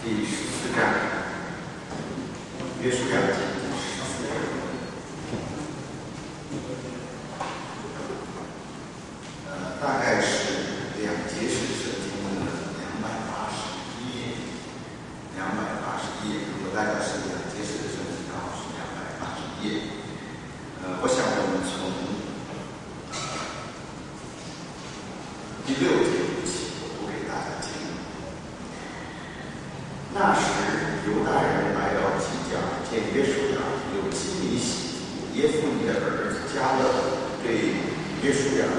第14章，约书亚记第14章。大概是2节是圣经的281页，281页。如果大概是2节是圣经，刚好是281页。我想我们从第6节起，我读给大家听。那时，犹大人来到基甲，见约书亚有基米喜族耶夫尼的儿子迦勒，对约书亚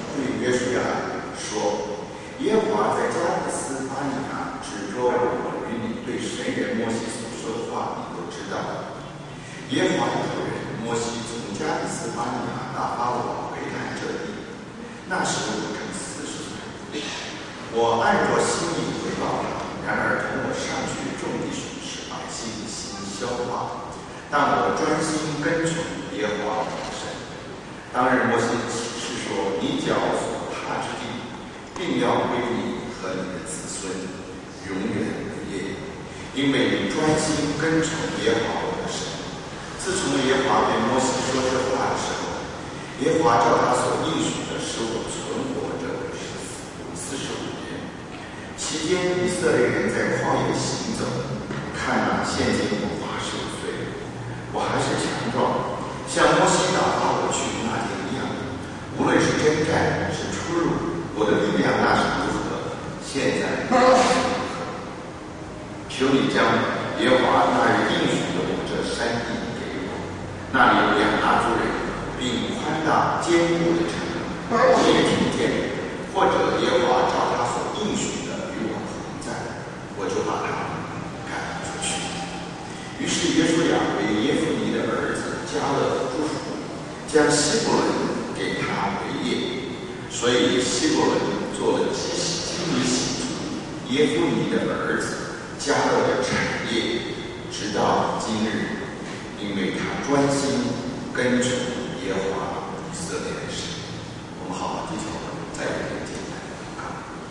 说：“耶和华在加利斯巴尼亚指着我与你对神人摩西所说的话，你都知道。耶和华的仆人摩西从加利斯巴尼亚打发我回看这地，那时我正40岁。我按着心意回报他。然而同我上去种地使百姓心消化，但我专心跟从耶和华我的神。当日摩西起誓说：你脚所踏之地，并要归你和你的子孙，永远不业，因为你专心跟从耶和华我的神。自从耶和华对摩西说这话的时候，耶和华照他所应许的使我存活着45年。期间，以色列人在旷野行走，看那现今我85岁，我还是强壮，像摩西打发我去那天一样。无论是征战是出入，我的力量那是如何，现在如何。求你将耶和华那日应许的我这山地给我，那里有亚衲族人，并宽大坚固的城，你也听见，或者耶和华照他所应许的与我同在，我就把他赶出去。于是约书亚为耶夫尼的儿子迦勒祝福，将希伯伦给他为业，所以希伯伦做了基米喜族耶夫尼的儿子迦勒的产业，直到今日，因为他专心跟从耶和华以色列的神。我们好好低头，再为这个简单的祷告。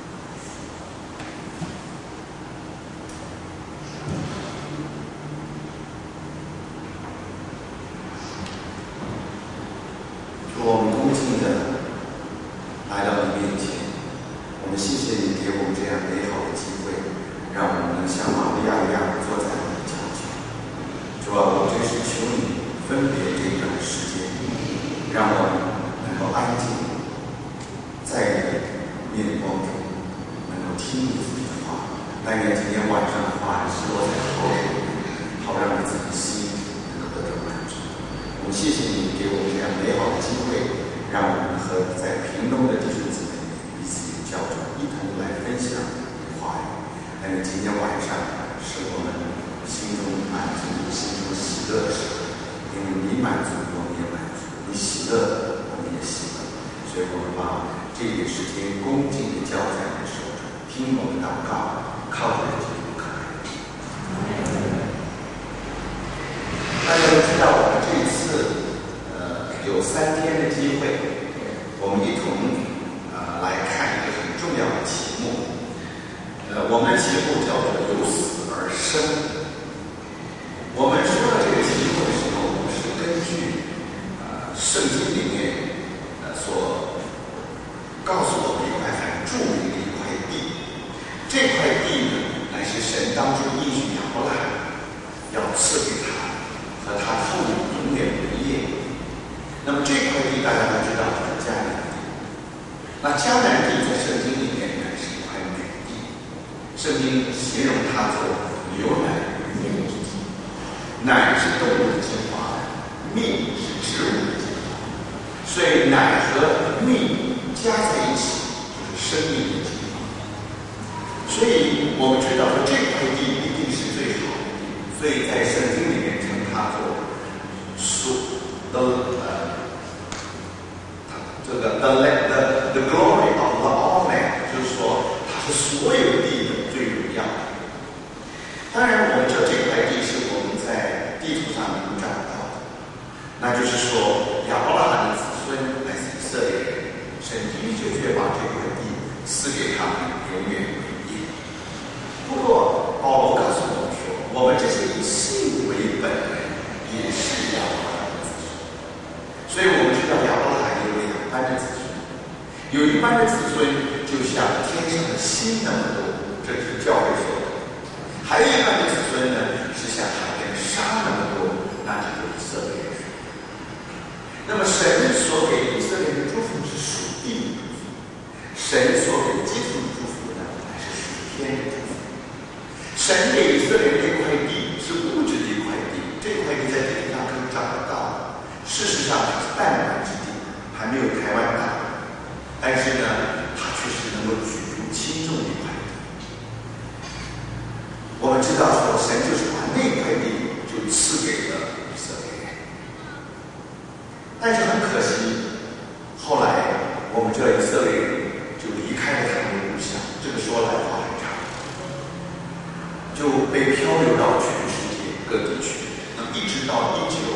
主，我们恭敬的来到你面前，我们谢谢你给我们这样美好的机会，让我们能像玛利亚一样坐在你的脚前。主啊，我真是求你分别这段时间，让我们能够安静在你的面光中，能够听你自己的话。但愿今天晚上的话是落在口里，好让你自己心能够得到满足。我们谢谢你给我们这样美好的机会，让我们和在屏东的弟兄姊妹彼此交流，一同来分享你的话语。但愿今天晚上是我们心中满足、心中喜乐的时候，因为你满足，我们也满足；你喜乐，我们也喜乐。所以我们把这一点时间恭敬地交在你的手中，听我们祷告，靠着基督可爱。大家都知道，我们这一次有3天的机会，我们一同来看一个很重要的题目。我们的题目叫做“由死而生”。我们说到这个题目的时候，我们是根据圣经里面所告诉我们一块很著名的一块地。这块地呢，乃是神当初应许亚伯拉罕要赐给他和他父母永远为业。那么这块地大家都知道是迦南地。那迦南地在圣经里面乃是一块美地，圣经形容它做牛奶与蜜之地。奶是动物的精华，蜜是植物的精华，所以奶和蜜加在一起就是生命的精华。所以我们知道说这块地一定是最好的地，所以在圣经里面称它做the glory of the all land， 就是说它是所有地的最荣耀的。当然，我们知道这块地是我们在地图上能找到的，那就是说亚伯拉罕的子孙乃是以色列人，神的确把这块地赐给他们永远为业。不过保罗告诉般的子孙就像天上的星那么多，这是教会说的。还有一般的子孙呢，是像海边的沙那么多，那就是以色列人。那么神所给以色列的祝福是属地的祝福，神所给基督的祝福呢，乃是属天的祝福。神给以色列这块地是物质的一块地，这块地在这地上可以找得到，事实上它是弹丸之地，还没有台湾大，但是呢，它却是能够举足轻重的一块地。我们知道说，神就是把那块地就赐给了以色列人，但是很可惜，后来我们知道以色列人就离开了他们的故乡，这个说来话很长，就被漂流到全世界各地去。那么一直到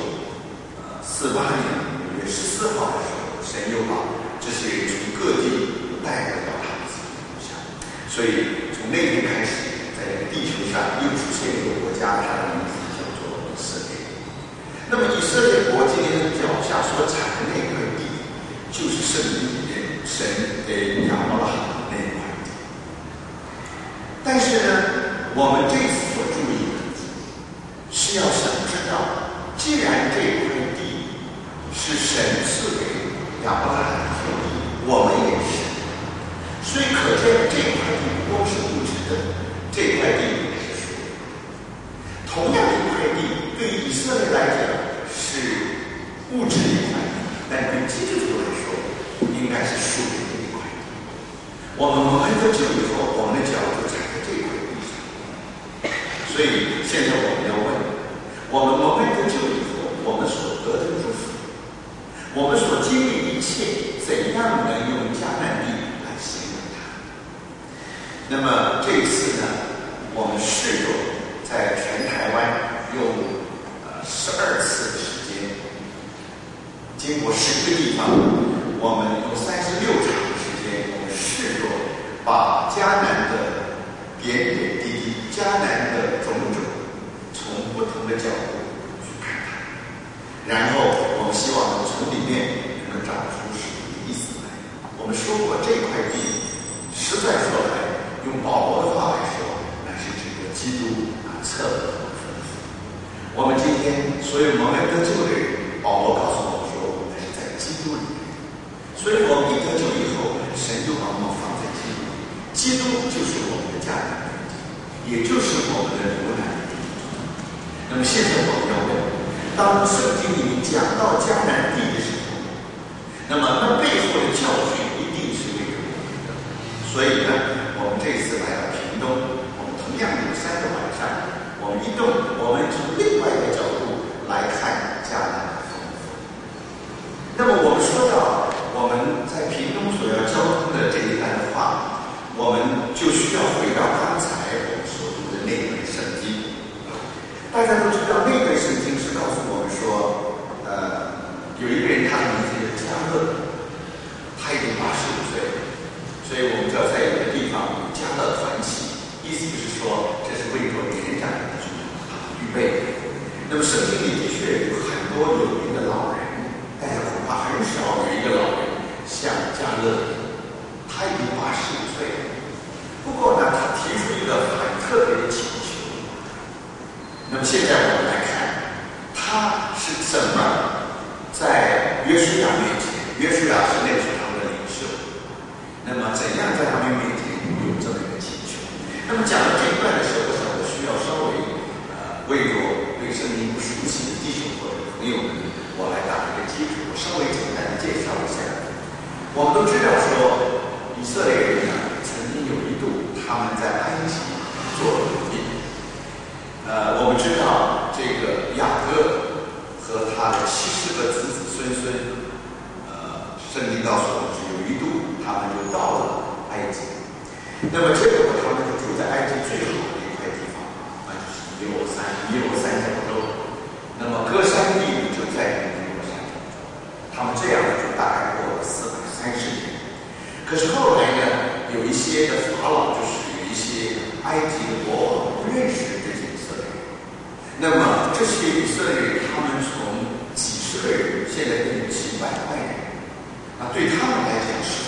1948年5月14号的时候，神又把这些人从各地带回到他们自己的故乡。所以从那天开始，在这个地球上又出现一个国家，它的名字叫做以色列。那么以色列国今天脚下所产的那块地，就是圣经里面神给亚伯拉罕的那块地。但是呢，我们这次所注意的是要想知道，既然这块地是神赐给亚伯拉罕的土地，我们也是，所以可见这块地不光是物质的，这块地也是属灵。同样的一块地，对于以色列来讲是物质的一块地，但对基督徒来说，应该是属灵的一块地。我们蒙恩得救以后，我们的脚就踩在这块地上。所以现在我们要问，我们蒙恩得救以后，我们所得的祝福，我们所经历一切，怎样能用迦南地来形容它？那么这一次呢，我们试着在全台湾用12次的时间，经过10个地方，我们用36场的时间，我们试着把迦南的点点滴滴、迦南的种种，从不同的角度去看它，然后我们希望从里面能够找出什么意思来。我们说过，这块地实在说来，用保罗的话来说，那是指着基督册的丰富。我们今天所有蒙恩得救的人，保罗告诉我们说，我们是在基督里面。所以我们一得救以后，神就把我们放在基督里，基督就是我们的迦南地，也就是我们的流奶的地。那么现在我们要问，当圣经里面讲到迦南地的时候，那么那背后的教训一定是为了我们的。所以呢，我们这次来到屏东，我们同样有3个晚上，我们从另外一个角度来看迦南的丰富。那么我们说到我们在屏东所要交通的这一段话，我们就需要回到刚才我们所读的那本圣经。大家都知道，那本圣经是告诉我们说，有一个人，他的名字是加勒，他已经85岁了，所以我们知道在有的地方有加勒团契，意思就是说这是为着年长的人预备的。那么圣经里的确有很多有名的老人，但是恐怕很少有一个老人像加勒，他已经85岁了。不过呢，他提出一个很特别的请求。那么现在我们来看，他是怎么在约书亚面前，约书亚是那时候的领袖，那么怎样在他们面前有这么一个请求？那么讲到这一段的时候，我想我需要稍微为着对圣经不熟悉的弟兄或者朋友们，我来打一个基础，我稍微简单的介绍一下。我们都知道说，以色列人呢，曾经有一度他们在埃及做奴隶。我们知道这个雅各和他的70个子子孙孙，圣经告诉我们是有一度他们就到了埃及。那么结果他们就住在埃及最好的一块地方，那就是尼罗三角洲。那么歌珊地就在尼罗山，他们这样就大概过了430年。可是后来呢，有一些的法老，就是有一些埃及的国王不认识这些以色列人。那么这些以色列人，他们从几十个人现在变成几百万人，对他们来讲实在是个很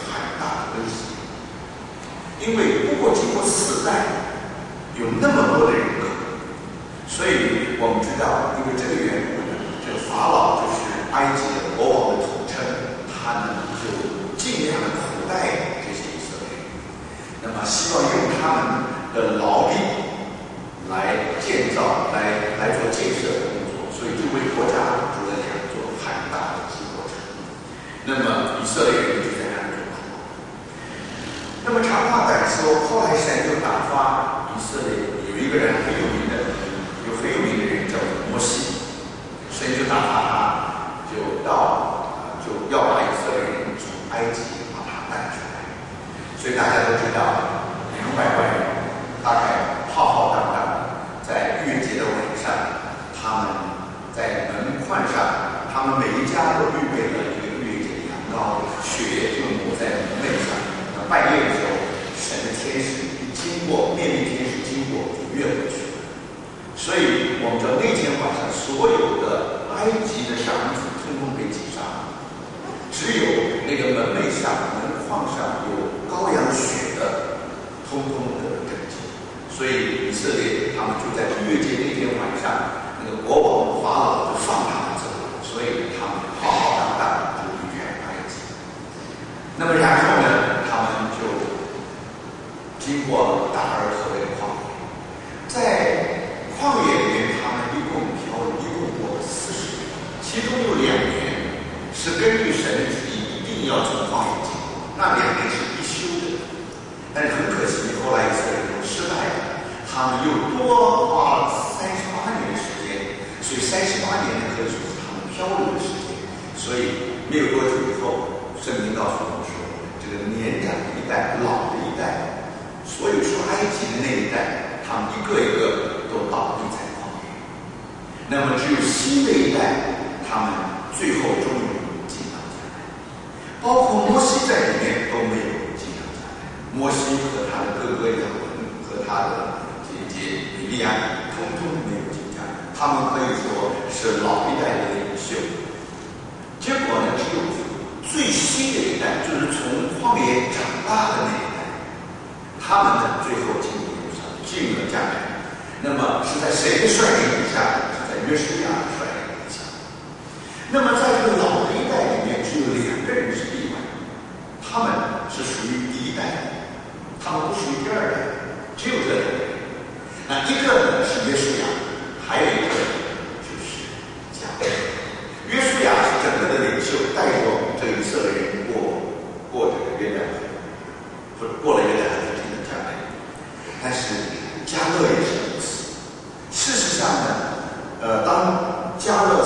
很大的威胁。因为不过经过4代，有那么多的人口，所以我们知道，因为这个缘故呢，这个法老就是埃及的国王的统称，他呢就尽量的苦待这些以色列人，那么希望用他们的劳力来建造、来做建设的工作，所以就为国家筑了2座很大的基座城。那么以色列人就在那里住。那么长话短说，后来神就打发以色列有一个人很有名的人叫摩西，神就打发他，就要把以色列人从埃及把他带出来。所以大家都知道，200万人大概浩浩荡荡，在逾越节的晚上，他们在门框上，他们每一家都预备了一个逾越节的羊羔，血就抹在门楣上。半夜的时候，神的天使经过，面壁天使经过就越过去了。所以我们知道那天晚上，所有的埃及的小孩子通通被击杀，只有那个门楣上、门框上有羔羊血的，通通的拯救。所以以色列他们就在逾越节那天晚上，那个国王法老就放他们走了，所以他们浩浩荡荡就离开埃及。那么然后呢？他们就经过大而可畏的旷野，在旷野里面，他们一共过了40年，其中有2年是根据神的旨意，一定要从旷野经过，那2年是必修的。但是很可惜，后来以色列人失败了，他们又多花了38年的时间，所以38年呢可以说是他们漂流的时间。所以没有多久以后，圣经告诉我们说，这个年长的一代、老的一代，所有出埃及的那一代，他们一个一个都倒闭在旷野。那么只有新的一代，他们最后终于进到迦南，包括摩西在里面都没有进到迦南。摩西和他的哥哥亚伦和他的姐姐米利安，通通没有进迦南。他们可以说是老一代的领袖。结果呢，只有最新的一代，就是从旷野长大的那一代，他们呢最后进了迦南。那么是在谁的率领底下？是在约书亚的率领底下。那么在这个老的一代里面，只有2个人是例外，他们是属于第1代，他们不属于第2代，只有这2个人。那一个呢是约书亚，还有一个就是迦勒。约书亚是整个的领袖，带着这以色列人过这个约旦河，过了约旦河就进了迦南。但是迦勒也是如此。事实上呢，当迦勒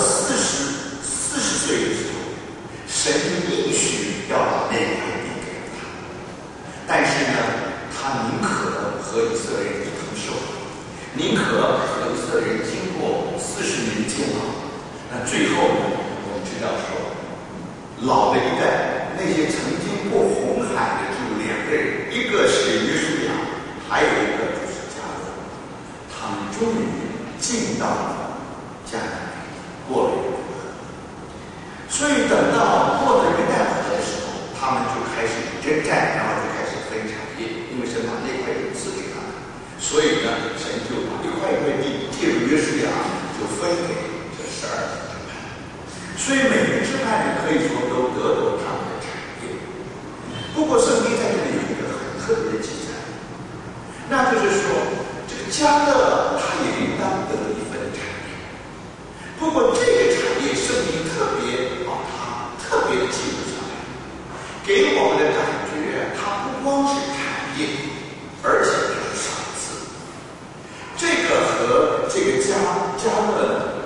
40岁的时候，神应许要把那块地给了他，但是呢，他宁可和以色列人一同受苦，宁可和以色列人经过40年监牢。那最后呢，我们知道说，老的一代那些曾经过红海的只有2个人，一个是约书亚，还有一个就是迦勒，他们终于进到了迦南，过了约旦河。所以等到过了约旦河的时候，他们就开始征战，然后就开始分产业，因为神把那块地赐给他们，所以呢，神就把一块地借入约书亚，就分给这12个支派。所以每个支派呢，可以说都得到他们的产业。不过圣经在这里有一个很特别的记载，那就是说，这个迦勒他也应当得一份产业。不过这个产业，圣经特别把它特别的记录下来，给我们的感觉，它不光是产业，而且它是赏赐。这个和这个迦勒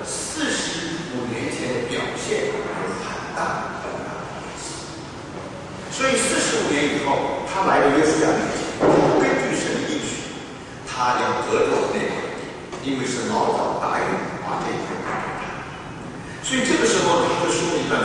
45年前的表现有很大的关系。所以45年以后，他来到约书亚面前，根据神的应许，他要得着那块地，因为是老早答应把这块地给他。所以这个时候，他就说了一段